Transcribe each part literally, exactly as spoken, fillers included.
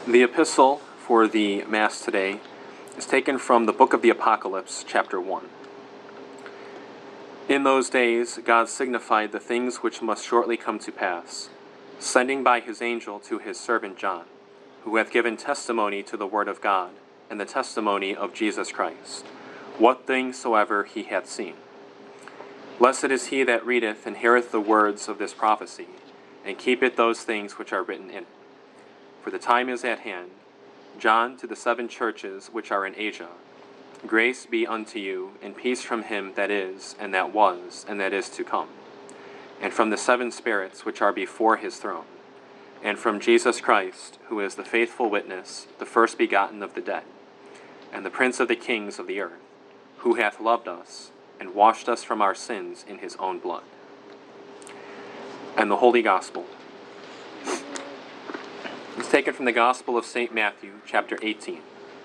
The epistle for the Mass today is taken from the book of the Apocalypse, chapter one. In those days God signified the things which must shortly come to pass, sending by his angel to his servant John, who hath given testimony to the word of God, and the testimony of Jesus Christ, what things soever he hath seen. Blessed is he that readeth and heareth the words of this prophecy, and keepeth those things which are written in it. For the time is at hand. John, to the seven churches which are in Asia, grace be unto you, and peace from him that is, and that was, and that is to come, and from the seven spirits which are before his throne, and from Jesus Christ, who is the faithful witness, the first begotten of the dead, and the prince of the kings of the earth, who hath loved us, and washed us from our sins in his own blood. And the Holy Gospel is taken from the Gospel of Saint Matthew, chapter eighteen.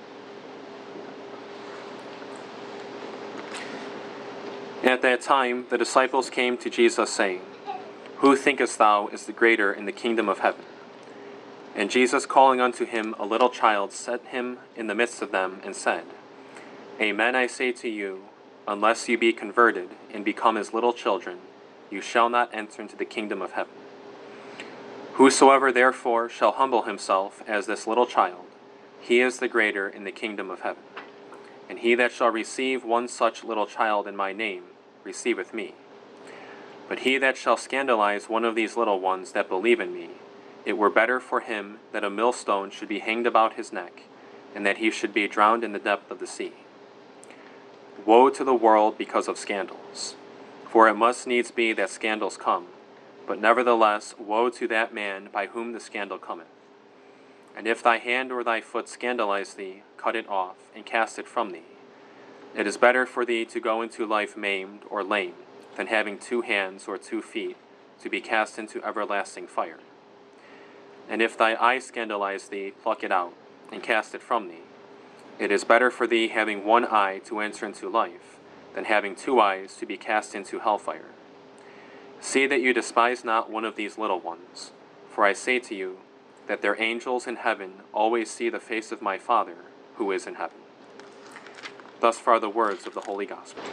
At that time the disciples came to Jesus, saying, Who thinkest thou is the greater in the kingdom of heaven? And Jesus, calling unto him a little child, set him in the midst of them, and said, Amen, I say to you, unless you be converted, and become as little children, you shall not enter into the kingdom of heaven. Whosoever therefore shall humble himself as this little child, he is the greater in the kingdom of heaven. And he that shall receive one such little child in my name, receiveth me. But he that shall scandalize one of these little ones that believe in me, it were better for him that a millstone should be hanged about his neck, and that he should be drowned in the depth of the sea. Woe to the world because of scandals! For it must needs be that scandals come, but nevertheless woe to that man by whom the scandal cometh. And if thy hand or thy foot scandalize thee, cut it off, and cast it from thee. It is better for thee to go into life maimed or lame, than having two hands or two feet, to be cast into everlasting fire. And if thy eye scandalize thee, pluck it out, and cast it from thee. It is better for thee having one eye to enter into life, than having two eyes to be cast into hellfire. See that you despise not one of these little ones, for I say to you, that their angels in heaven always see the face of my Father, who is in heaven. Thus far the words of the Holy Gospel.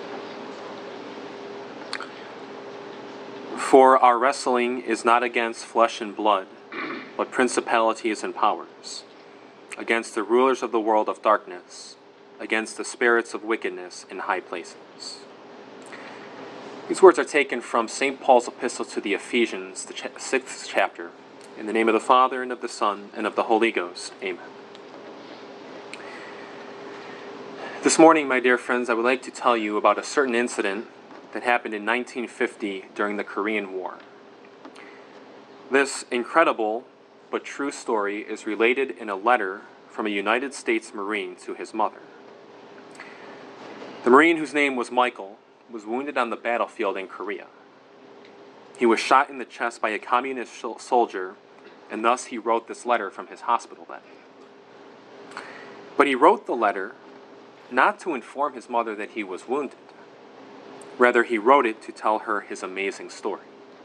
For our wrestling is not against flesh and blood, but principalities and powers, against the rulers of the world of darkness, against the spirits of wickedness in high places. These words are taken from Saint Paul's epistle to the Ephesians, the ch- sixth chapter. In the name of the Father, and of the Son, and of the Holy Ghost. Amen. This morning, my dear friends, I would like to tell you about a certain incident that happened in nineteen fifty during the Korean War. This incredible but true story is related in a letter from a United States Marine to his mother. The Marine, whose name was Michael, was wounded on the battlefield in Korea. He was shot in the chest by a communist soldier, and thus he wrote this letter from his hospital bed. But he wrote the letter not to inform his mother that he was wounded. Rather, he wrote it to tell her his amazing story.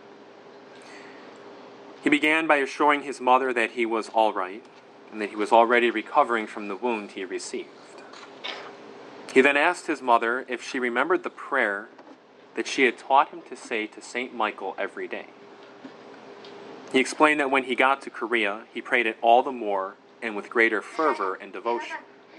He began by assuring his mother that he was all right, and that he was already recovering from the wound he received. He then asked his mother if she remembered the prayer that she had taught him to say to Saint Michael every day. He explained that when he got to Korea, he prayed it all the more and with greater fervor and devotion.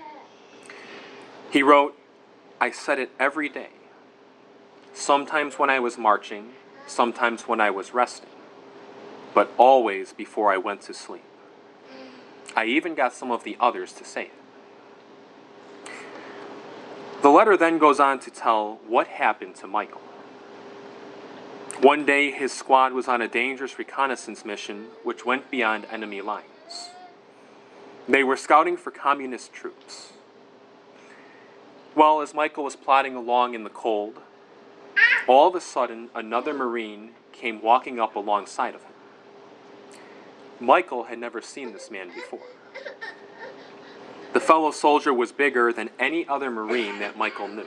He wrote, I said it every day, sometimes when I was marching, sometimes when I was resting, but always before I went to sleep. I even got some of the others to say it. The letter then goes on to tell what happened to Michael. One day his squad was on a dangerous reconnaissance mission which went beyond enemy lines. They were scouting for communist troops. Well, as Michael was plodding along in the cold, all of a sudden another Marine came walking up alongside of him. Michael had never seen this man before. The fellow soldier was bigger than any other Marine that Michael knew.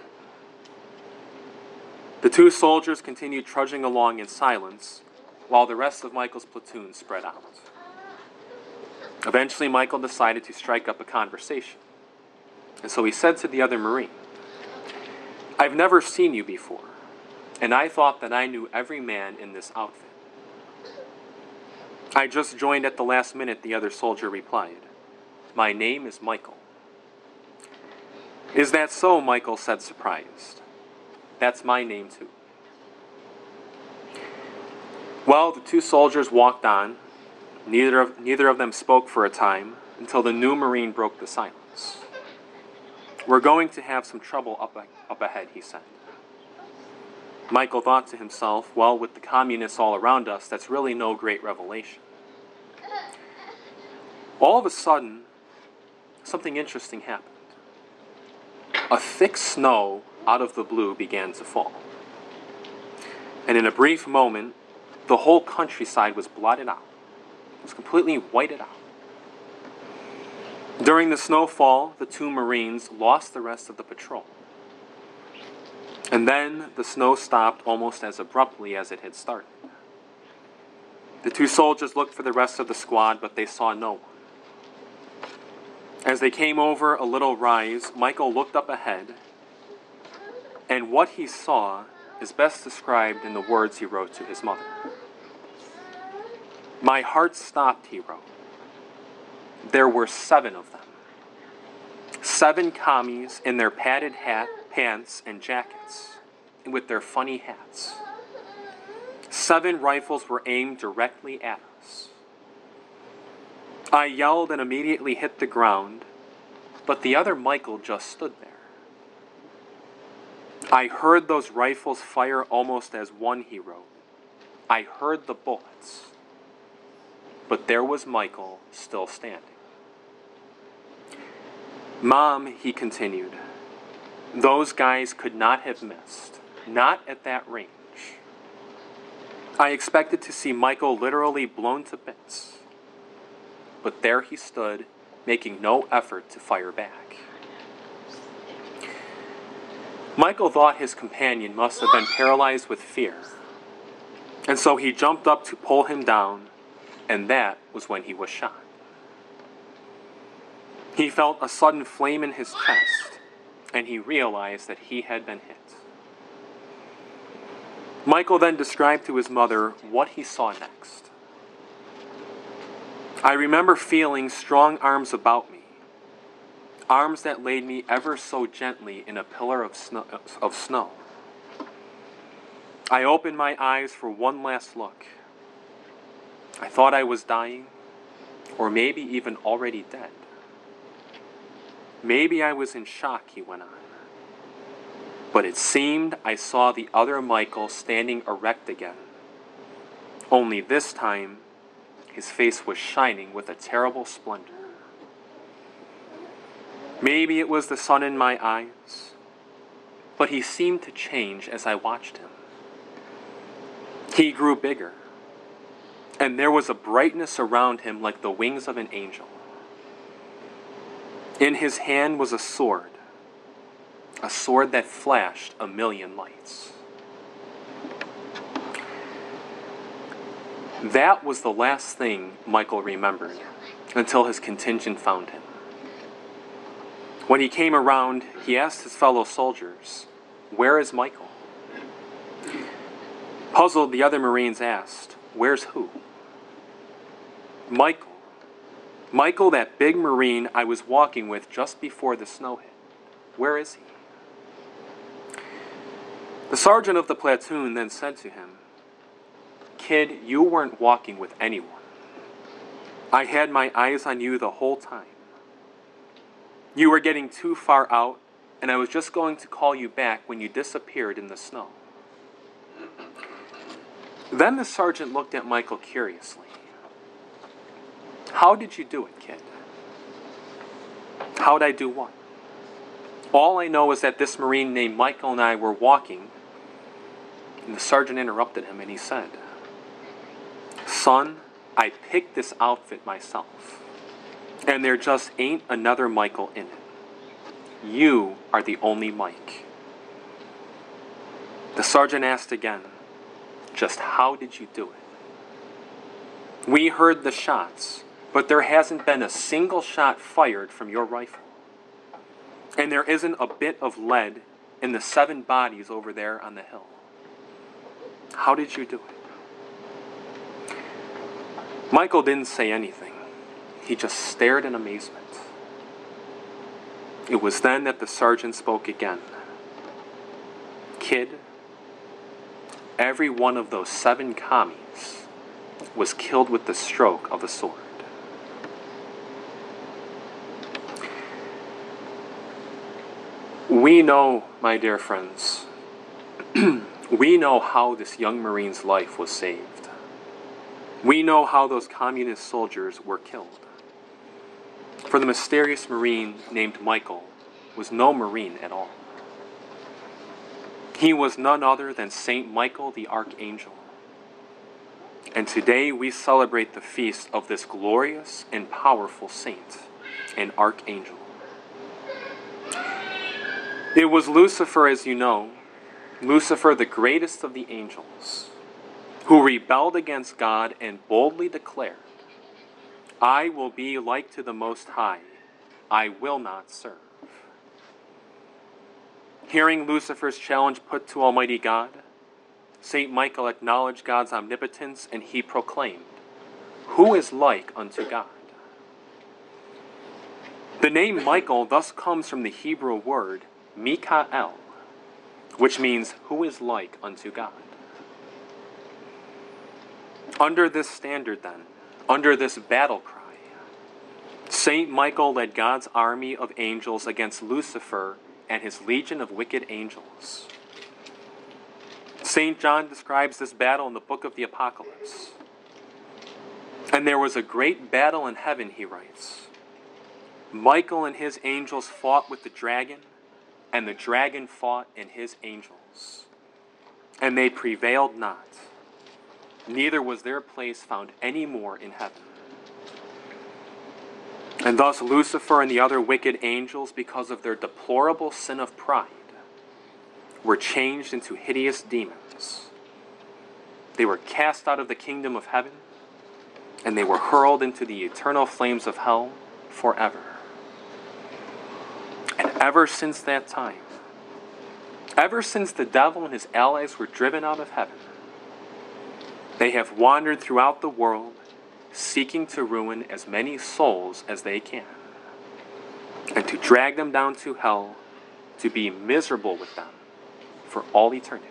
The two soldiers continued trudging along in silence, while the rest of Michael's platoon spread out. Eventually, Michael decided to strike up a conversation. And so he said to the other Marine, "I've never seen you before, and I thought that I knew every man in this outfit." "I just joined at the last minute," the other soldier replied. "My name is Michael." "Is that so?" Michael said, surprised. "That's my name too." Well, the two soldiers walked on. Neither of, neither of them spoke for a time until the new Marine broke the silence. "We're going to have some trouble up, up ahead," he said. Michael thought to himself, well, with the communists all around us, that's really no great revelation. All of a sudden, something interesting happened. A thick snow out of the blue began to fall. And in a brief moment, the whole countryside was blotted out. It was completely whited out. During the snowfall, the two Marines lost the rest of the patrol. And then the snow stopped almost as abruptly as it had started. The two soldiers looked for the rest of the squad, but they saw no one. As they came over a little rise, Michael looked up ahead, and what he saw is best described in the words he wrote to his mother. "My heart stopped," he wrote. "There were seven of them. Seven commies in their padded hat, pants and jackets, and with their funny hats. Seven rifles were aimed directly at us. I yelled and immediately hit the ground, but the other Michael just stood there. I heard those rifles fire almost as one," he wrote. "I heard the bullets, but there was Michael still standing." "Mom," he continued, "those guys could not have missed, not at that range. I expected to see Michael literally blown to bits, but there he stood, making no effort to fire back." Michael thought his companion must have been paralyzed with fear, and so he jumped up to pull him down, and that was when he was shot. He felt a sudden flame in his chest, and he realized that he had been hit. Michael then described to his mother what he saw next. "I remember feeling strong arms about me, arms that laid me ever so gently in a pillar of snow. Of snow. I opened my eyes for one last look. I thought I was dying, or maybe even already dead. Maybe I was in shock," he went on. "But it seemed I saw the other Michael standing erect again. Only this time, his face was shining with a terrible splendor. Maybe it was the sun in my eyes, but he seemed to change as I watched him. He grew bigger, and there was a brightness around him like the wings of an angel. In his hand was a sword, a sword that flashed a million lights." That was the last thing Michael remembered until his contingent found him. When he came around, he asked his fellow soldiers, "Where is Michael?" Puzzled, the other Marines asked, "Where's who?" "Michael. Michael, that big Marine I was walking with just before the snow hit. Where is he?" The sergeant of the platoon then said to him, "Kid, you weren't walking with anyone. I had my eyes on you the whole time. You were getting too far out, and I was just going to call you back when you disappeared in the snow." Then the sergeant looked at Michael curiously. "How did you do it, kid?" "How'd I do what?" "All I know is that this Marine named Michael and I were walking," and the sergeant interrupted him and he said, "Son, I picked this outfit myself, and there just ain't another Michael in it. You are the only Mike." The sergeant asked again, "Just how did you do it?" "We heard the shots, but there hasn't been a single shot fired from your rifle. And there isn't a bit of lead in the seven bodies over there on the hill. How did you do it? Michael didn't say anything. He just stared in amazement. It was then that the sergeant spoke again. Kid, every one of those seven commies was killed with the stroke of a sword. We know, my dear friends, we know how this young Marine's life was saved. We know how those communist soldiers were killed. For the mysterious Marine named Michael was no Marine at all. He was none other than Saint Michael the Archangel. And today we celebrate the feast of this glorious and powerful saint and archangel. It was Lucifer, as you know, Lucifer, the greatest of the angels, who rebelled against God and boldly declared, I will be like to the Most High, I will not serve. Hearing Lucifer's challenge put to Almighty God, Saint Michael acknowledged God's omnipotence and he proclaimed, who is like unto God? The name Michael thus comes from the Hebrew word Mikael, which means who is like unto God. Under this standard then, under this battle cry, Saint Michael led God's army of angels against Lucifer and his legion of wicked angels. Saint John describes this battle in the book of the Apocalypse. And there was a great battle in heaven, he writes. Michael and his angels fought with the dragon, and the dragon fought and his angels. And they prevailed not, neither was their place found any more in heaven. And thus Lucifer and the other wicked angels, because of their deplorable sin of pride, were changed into hideous demons. They were cast out of the kingdom of heaven, and they were hurled into the eternal flames of hell forever. And ever since that time, ever since the devil and his allies were driven out of heaven, they have wandered throughout the world, seeking to ruin as many souls as they can, and to drag them down to hell, to be miserable with them for all eternity.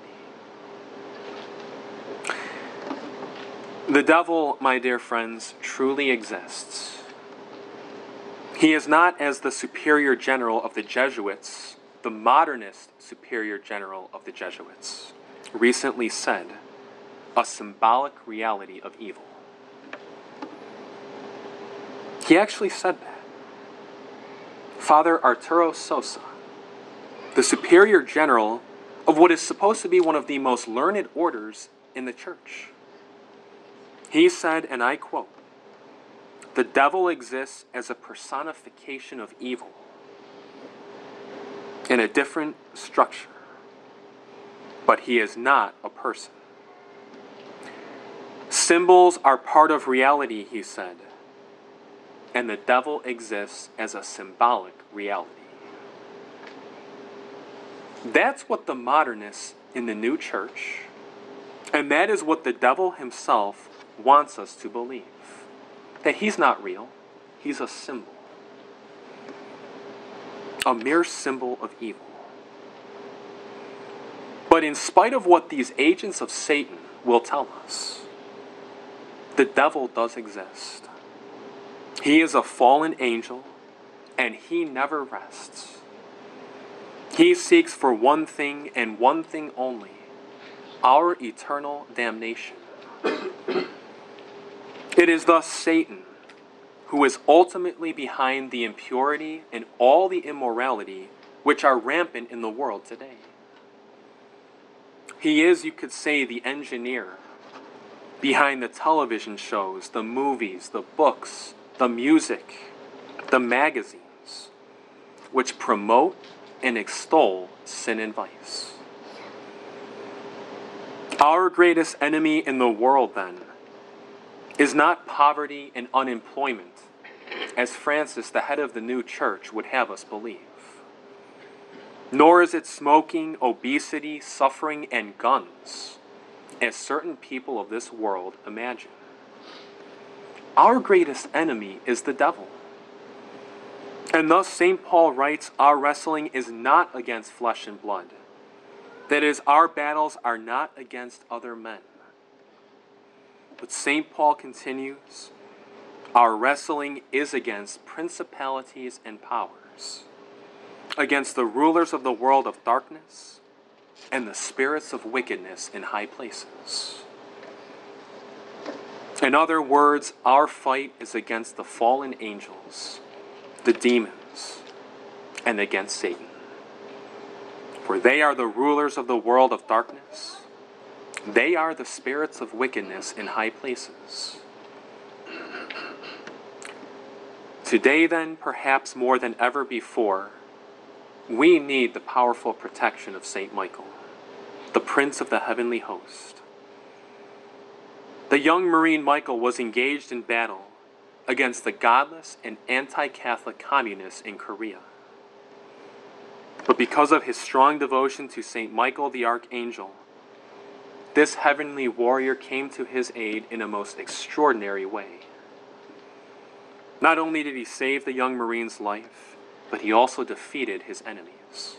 The devil, my dear friends, truly exists. He is not, as the superior general of the Jesuits, the modernist superior general of the Jesuits, recently said, a symbolic reality of evil. He actually said that. Father Arturo Sosa, the superior general of what is supposed to be one of the most learned orders in the church. He said, and I quote, the devil exists as a personification of evil in a different structure, but he is not a person. Symbols are part of reality, he said, and the devil exists as a symbolic reality. That's what the modernists in the new church, and that is what the devil himself wants us to believe. That he's not real, he's a symbol. A mere symbol of evil. But in spite of what these agents of Satan will tell us, the devil does exist. He is a fallen angel, and he never rests. He seeks for one thing and one thing only, our eternal damnation. It is thus Satan who is ultimately behind the impurity and all the immorality which are rampant in the world today. He is, you could say, the engineer behind the television shows, the movies, the books, the music, the magazines, which promote and extol sin and vice. Our greatest enemy in the world, then, is not poverty and unemployment, as Francis, the head of the new church, would have us believe. Nor is it smoking, obesity, suffering, and guns, as certain people of this world imagine. Our greatest enemy is the devil. And thus Saint Paul writes, our wrestling is not against flesh and blood. That is, our battles are not against other men. But Saint Paul continues, our wrestling is against principalities and powers, against the rulers of the world of darkness and the spirits of wickedness in high places. In other words, our fight is against the fallen angels, the demons, and against Satan. For they are the rulers of the world of darkness. They are the spirits of wickedness in high places. Today, then, perhaps more than ever before, we need the powerful protection of Saint Michael, the Prince of the heavenly host. The young Marine Michael was engaged in battle against the godless and anti-Catholic communists in Korea. But because of his strong devotion to Saint Michael the Archangel, this heavenly warrior came to his aid in a most extraordinary way. Not only did he save the young Marine's life, but he also defeated his enemies.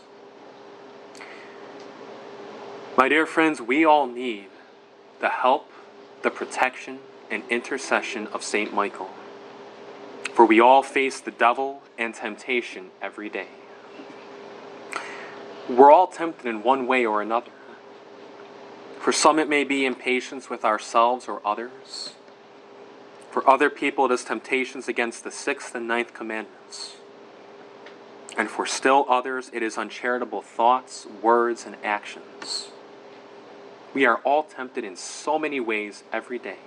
My dear friends, we all need the help, the protection, and intercession of Saint Michael, for we all face the devil and temptation every day. We're all tempted in one way or another. For some it may be impatience with ourselves or others. For other people it is temptations against the sixth and ninth commandments. And for still others it is uncharitable thoughts, words, and actions. We are all tempted in so many ways every day.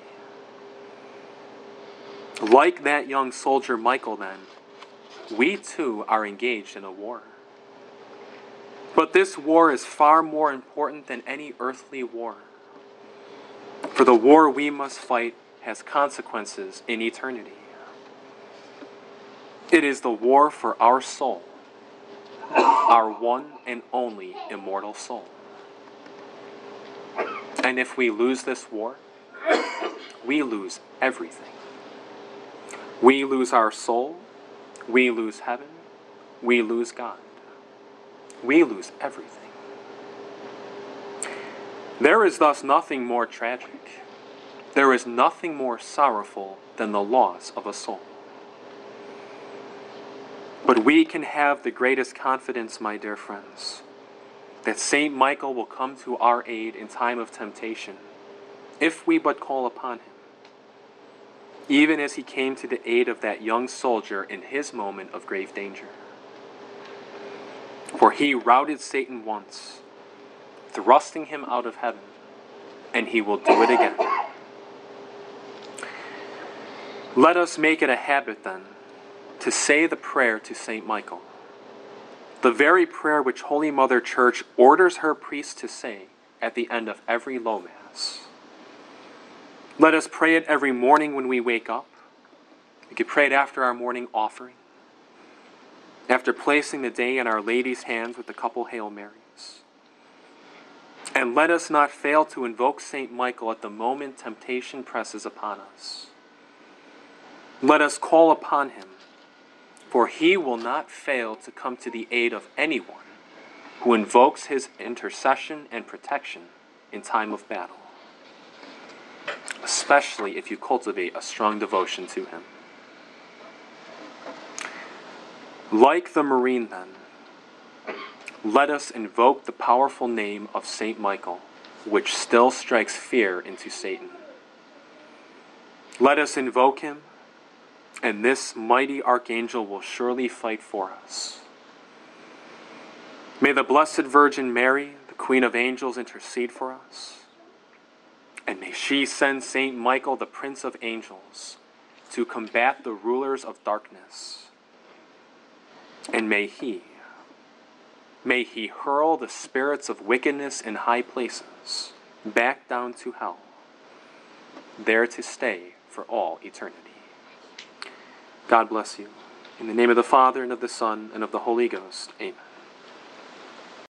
Like that young soldier Michael, then, we too are engaged in a war. But this war is far more important than any earthly war. For the war we must fight has consequences in eternity. It is the war for our soul, our one and only immortal soul. And if we lose this war, we lose everything. We lose our soul, we lose heaven, we lose God. We lose everything. There is thus nothing more tragic. There is nothing more sorrowful than the loss of a soul. But we can have the greatest confidence, my dear friends, that Saint Michael will come to our aid in time of temptation, if we but call upon him, even as he came to the aid of that young soldier in his moment of grave danger. For he routed Satan once, thrusting him out of heaven, and he will do it again. Let us make it a habit, then, to say the prayer to Saint Michael, the very prayer which Holy Mother Church orders her priests to say at the end of every low Mass. Let us pray it every morning when we wake up. We could pray it after our morning offering, after placing the day in Our Lady's hands with a couple Hail Marys. And let us not fail to invoke Saint Michael at the moment temptation presses upon us. Let us call upon him, for he will not fail to come to the aid of anyone who invokes his intercession and protection in time of battle, especially if you cultivate a strong devotion to him. Like the Marine, then, let us invoke the powerful name of Saint Michael, which still strikes fear into Satan. Let us invoke him, and this mighty archangel will surely fight for us. May the Blessed Virgin Mary, the Queen of Angels, intercede for us, and may she send Saint Michael, the Prince of Angels, to combat the rulers of darkness. And may he, may he hurl the spirits of wickedness in high places back down to hell, there to stay for all eternity. God bless you. In the name of the Father, and of the Son, and of the Holy Ghost. Amen.